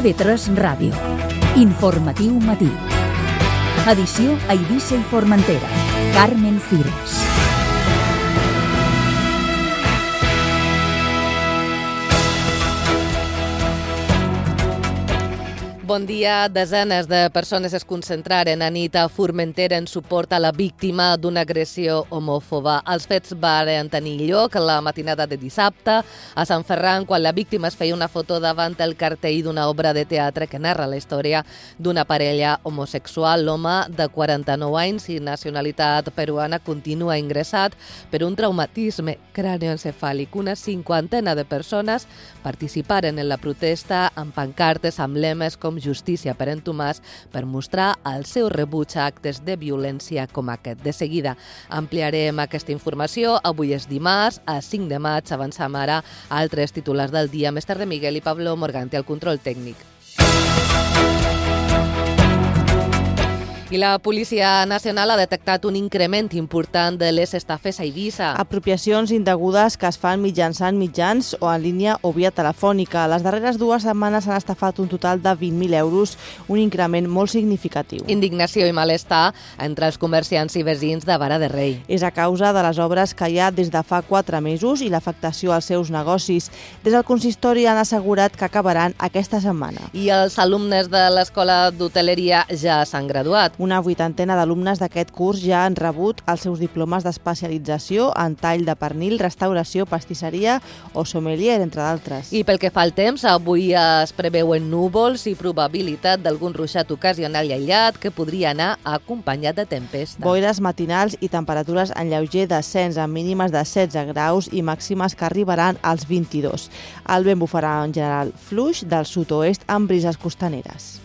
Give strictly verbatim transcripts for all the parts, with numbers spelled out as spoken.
T V tres Ràdio. Informatiu matí. Edició a Eivissa i Formentera. Carmen Fires. Bon dia. Desenes de persones es concentraren a nit a Formentera en suport a la víctima d'una agressió homòfoba. Els fets van tenir lloc la matinada de dissabte a Sant Ferran, quan la víctima es feia una foto davant el cartell d'una obra de teatre que narra la història d'una parella homosexual. L'home, de quaranta-nou anys i nacionalitat peruana, continua ingressat per un traumatisme cranioencefàlic. Una cinquantena de persones participaren en la protesta amb pancartes amb lemes com Justícia per en Tomàs, per mostrar el seu rebuig a actes de violència com aquest. De seguida ampliarem aquesta informació. Avui és dimarts, a cinc de maig. Avançam ara a altres titulars del dia. Més tarda, Miguel i Pablo Morganti, al control tècnic. I la Policia Nacional ha detectat un increment important de les estafes a Eivissa. Apropiacions indegudes que es fan mitjançant mitjans o en línia o via telefònica. Les darreres dues setmanes han estafat un total de vint mil euros, un increment molt significatiu. Indignació i malestar entre els comerciants i veïns de Vara de Rei. És a causa de les obres que hi ha des de fa quatre mesos i l'afectació als seus negocis. Des del consistori han assegurat que acabaran aquesta setmana. I els alumnes de l'Escola d'Hoteleria ja s'han graduat. Una vuitantena d'alumnes d'aquest curs ja han rebut els seus diplomes d'especialització en tall de pernil, restauració, pastisseria o sommelier, entre d'altres. I pel que fa al temps, avui es preveuen núvols i probabilitat d'algun ruixat ocasional i aïllat que podria anar acompanyat de tempesta. Boires matinals i temperatures en lleuger descens, amb mínimes de setze graus i màximes que arribaran als vint-i-dos. El vent bufarà en general fluix del sud-oest amb brises costaneres.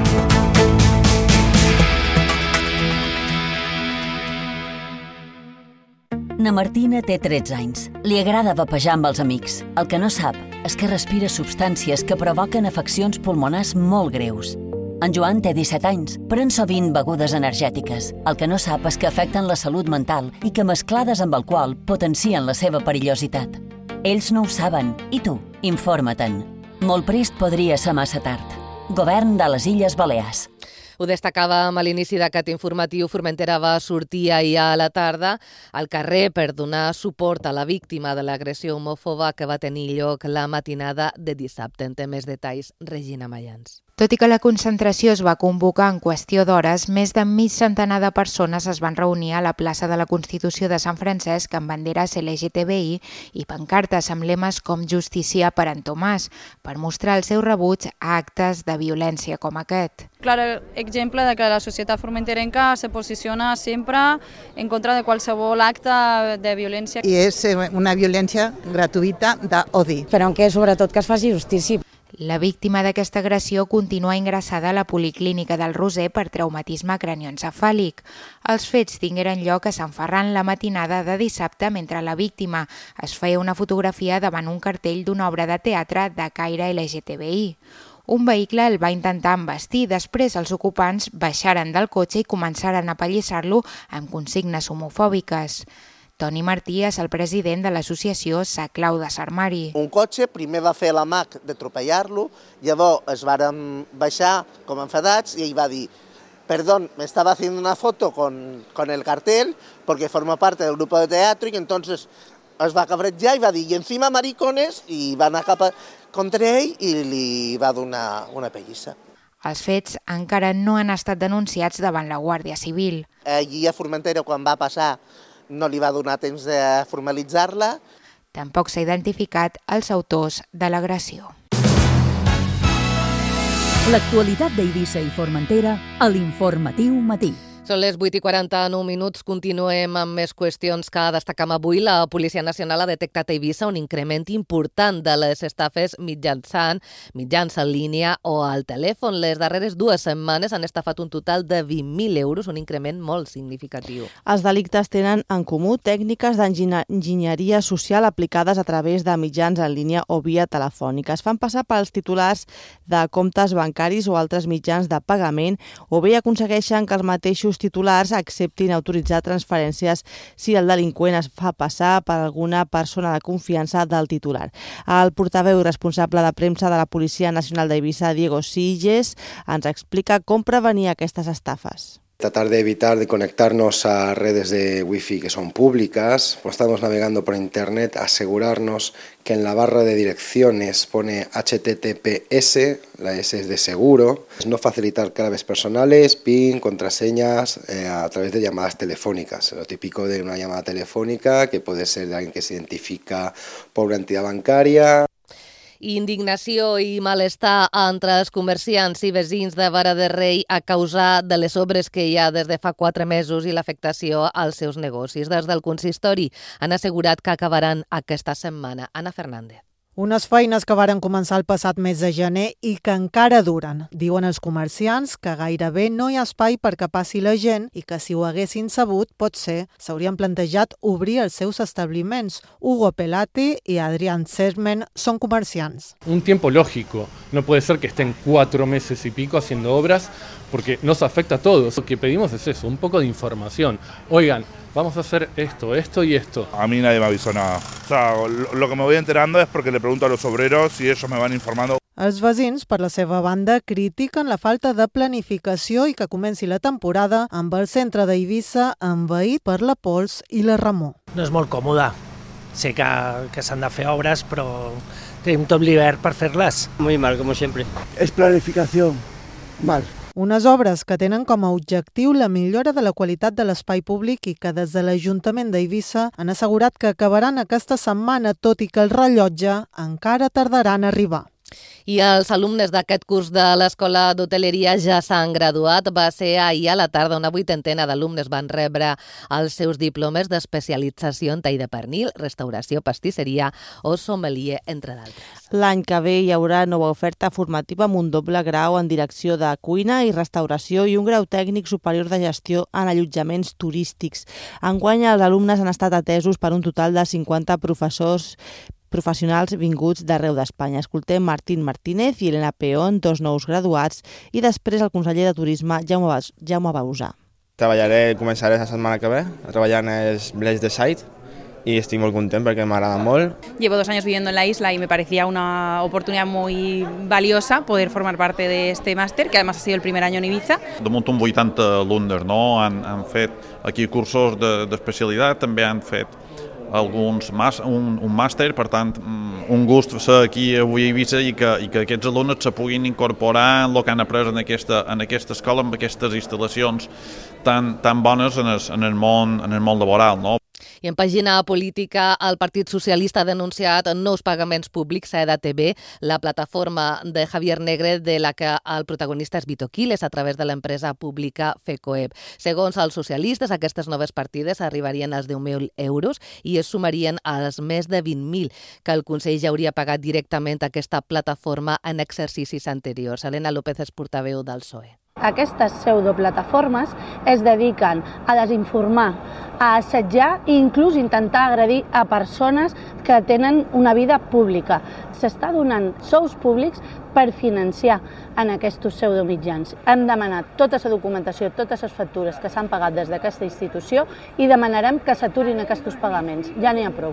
Na Martina té tretze anys. Li agrada vapejar amb els amics. El que no sap és que respira substàncies que provoquen afeccions pulmonars molt greus. En Joan té disset anys, pren sovint begudes energètiques. El que no sap és que afecten la salut mental i que mesclades amb alcohol potencien la seva perillositat. Ells no ho saben. I tu? Informa-te'n. Molt prest podria ser massa tard. Govern de les Illes Balears. Ho destacàvem a l'inici d'aquest informatiu. Formentera va sortir ahir a la tarda al carrer per donar suport a la víctima de l'agressió homòfoba que va tenir lloc la matinada de dissabte. En té més detalls Regina Mayans. Tot i que la concentració es va convocar en qüestió d'hores, més de mig centenar de persones es van reunir a la plaça de la Constitució de Sant Francesc amb banderes L G T B I i pancartes amb lemes com Justícia per en Tomàs, per mostrar el seu rebuig a actes de violència com aquest. Clar exemple de que la societat formenterenca se posiciona sempre en contra de qualsevol acte de violència. I és una violència gratuïta d'odi. Però que sobretot que es faci justícia. La víctima d'aquesta agressió continua ingressada a la Policlínica del Roser per traumatisme cranioencefàlic. Els fets tingueren lloc a Sant Ferran la matinada de dissabte mentre la víctima es feia una fotografia davant un cartell d'una obra de teatre de caire L G T B I. Un vehicle el va intentar embestir, després els ocupants baixaren del cotxe i començaren a apallissar-lo amb consignes homofòbiques. Toni Martí és el president de l'associació Sa Clau de Sarmari. Un cotxe primer va fer la mac d'atropellar-lo, llavors es varen baixar com enfadats i ell va dir «Perdón, me estaba haciendo una foto con, con el cartel porque forma parte del grupo de teatro» y entonces es va cabrejar i va dir «y encima maricones» i va anar cap a, contra ell i li va donar una pellissa. Els fets encara no han estat denunciats davant la Guàrdia Civil. Allí a Formentera, quan va passar, no li va donar temps de formalitzar-la. Tampoc s'ha identificat els autors de l'agressió. L'actualitat d'Eivissa i Formentera a l'Informatiu Matí. Són les vuit i quaranta-nou minuts. Continuem amb més qüestions que destacam avui. La Policia Nacional ha detectat a Eivissa un increment important de les estafes mitjançant mitjans en línia o al telèfon. Les darreres dues setmanes han estafat un total de vint mil euros, un increment molt significatiu. Els delictes tenen en comú tècniques d'enginyeria social aplicades a través de mitjans en línia o via telefònica. Es fan passar pels titulars de comptes bancaris o altres mitjans de pagament o bé aconsegueixen que els mateixos seus titulars acceptin autoritzar transferències si el delinqüent es fa passar per alguna persona de confiança del titular. El portaveu responsable de premsa de la Policia Nacional d'Eivissa, Diego Silles, ens explica com prevenir aquestes estafes. Tratar de evitar de conectarnos a redes de wifi que son públicas. Cuando estamos navegando por internet, asegurarnos que en la barra de direcciones pone H T T P S, la S es de seguro. No facilitar claves personales, PIN, contraseñas eh, a través de llamadas telefónicas. Lo típico de una llamada telefónica que puede ser de alguien que se identifica por una entidad bancaria. Indignació i malestar entre els comerciants i veïns de Vara de Rei a causa de les obres que hi ha des de fa quatre mesos i l'afectació als seus negocis. Des del consistori han assegurat que acabaran aquesta setmana. Anna Fernández. Unes feines que varen començar el passat mes de gener i que encara duren. Diuen els comerciants que gairebé no hi ha espai perquè passi la gent i que si ho haguessin sabut, potser s'haurien plantejat obrir els seus establiments. Hugo Pelati y Adrián Sermen son comerciants. Un tiempo lógico. No puede ser que estén cuatro meses y pico haciendo obras porque nos afecta a todos. Lo que pedimos es eso, un poco de información. Oigan, vamos a hacer esto, esto y esto. A mí nadie me avisó nada. O sea, lo que me voy enterando es porque le pregunto a los obreros y ellos me van informando. Els veïns, per la seva banda, critiquen la falta de planificació i que comenci la temporada amb el centre d'Eivissa envaït per la pols i la remor. No és molt còmode. Sé que, que s'han de fer obres, però tenim tot l'hivern per fer-les. Muy mal, como siempre. Es planificación. Mal. Unes obres que tenen com a objectiu la millora de la qualitat de l'espai públic i que des de l'Ajuntament d'Eivissa han assegurat que acabaran aquesta setmana, tot i que el rellotge encara tardarà en arribar. I els alumnes d'aquest curs de l'Escola d'Hoteleria ja s'han graduat. Va ser ahir a la tarda una vuitantena d'alumnes van rebre els seus diplomes d'especialització en tall de pernil, restauració, pastisseria o sommelier, entre d'altres. L'any que ve hi haurà nova oferta formativa amb un doble grau en direcció de cuina i restauració i un grau tècnic superior de gestió en allotjaments turístics. Enguany els alumnes han estat atesos per un total de cinquanta professors professionals vinguts d'arreu d'Espanya. Escoltem Martín Martínez i Elena Peón, dos nous graduats, i després el conseller de Turisme, Jaume, Jaume Bausà. Treballaré, començaré la setmana que ve, treballant els Village de Site, y estoy muy contento porque me agrada mucho. Llevo dos años viviendo en la isla y me parecía una oportunidad muy valiosa poder formar parte de este máster, que además ha sido el primer año en Ibiza. Damunt un vuitanta alumnes, no? han, han fet aquí cursos d'especialitat, de, també han fet alguns mas, un, un màster, per tant, un gust ser aquí avui a Eivissa i que, i que aquests alumnes se puguin incorporar en el que han après en aquesta, en aquesta escola, amb aquestes instal·lacions tan, tan bones en el, en el món, en el món laboral, no? I en pàgina política, el Partit Socialista ha denunciat nous pagaments públics a E D A T V, la plataforma de Javier Negre, de la que el protagonista és Vito Quiles a través de l'empresa pública FECOEB. Segons els socialistes, aquestes noves partides arribarien als deu mil euros i es sumarien als més de vint mil que el Consell ja hauria pagat directament a aquesta plataforma en exercicis anteriors. Elena López és portaveu del P S O E. Aquestes pseudoplataformes es dediquen a desinformar, a assetjar i inclús intentar agredir a persones que tenen una vida pública. S'està donant sous públics per financiar en aquests pseudomitjans. Hem demanat tota la documentació, totes les factures que s'han pagat des d'aquesta institució i demanarem que s'aturin aquests pagaments. Ja n'hi ha prou.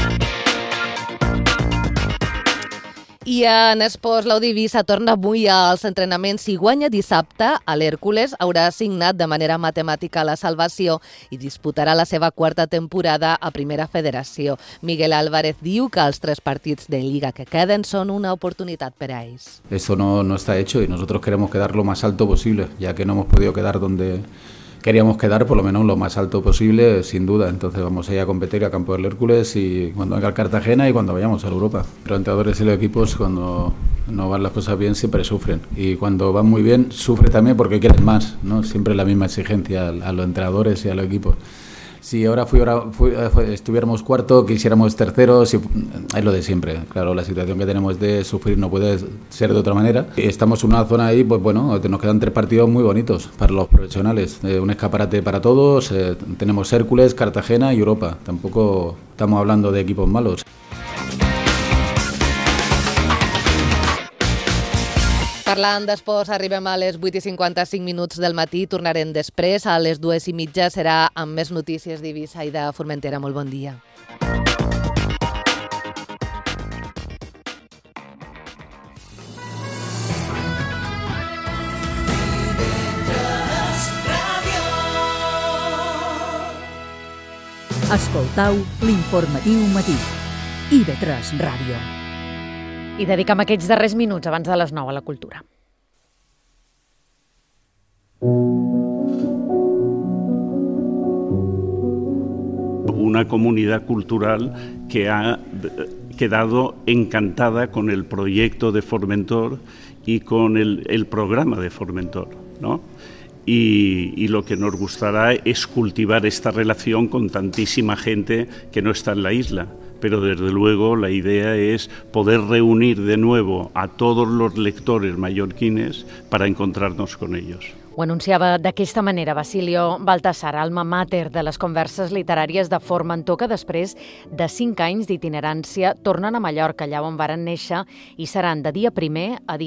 I en esports, l'Eivissa torna avui als entrenaments i guanya dissabte. A l'Hèrcules haurà signat de manera matemàtica la salvació i disputarà la seva quarta temporada a Primera Federació. Miguel Álvarez diu que els tres partits de Lliga que queden són una oportunitat per a ells. Eso no, no está hecho y nosotros queremos quedar lo más alto posible, ya que no hemos podido quedar donde queríamos quedar, por lo menos lo más alto posible, sin duda. Entonces vamos a ir a competir a campo del Hércules y cuando venga el Cartagena y cuando vayamos a Europa. Los entrenadores y los equipos, cuando no van las cosas bien, siempre sufren. Y cuando van muy bien, sufren también porque quieren más, ¿no? Siempre la misma exigencia a los entrenadores y a los equipos. Si ahora fuera, fuera, estuviéramos cuarto, quisiéramos tercero, si, es lo de siempre. Claro, la situación que tenemos de sufrir no puede ser de otra manera. Estamos en una zona ahí, pues bueno, nos quedan tres partidos muy bonitos para los profesionales. Eh, un escaparate para todos, eh, tenemos Hércules, Cartagena y Europa. Tampoco estamos hablando de equipos malos. Parlant d'esports, arribem a les vuit i cinquanta-cinc minuts del matí. Tornarem després. A les dues i mitja serà amb més notícies d'Eivissa i de Formentera. Molt bon dia. Escoltau l'informatiu matí. I ve tres Ràdio. I dedicam aquests darrers minuts abans de les nou a la cultura. Una comunidad cultural que ha quedado encantada con el proyecto de Formentor y con el, el programa de Formentor, ¿no? Y, y lo que nos gustará es cultivar esta relación con tantísima gente que no está en la isla. Pero desde luego la idea es poder reunir de nuevo a todos los lectores mallorquines para encontrarnos con ellos. Ho anunciava d'aquesta manera Basilio Baltasar, alma mater de les converses literàries de Formentor, que després de cinc anys d'itinerància tornen a Mallorca, allà on varen néixer, i seran de dia primer a dia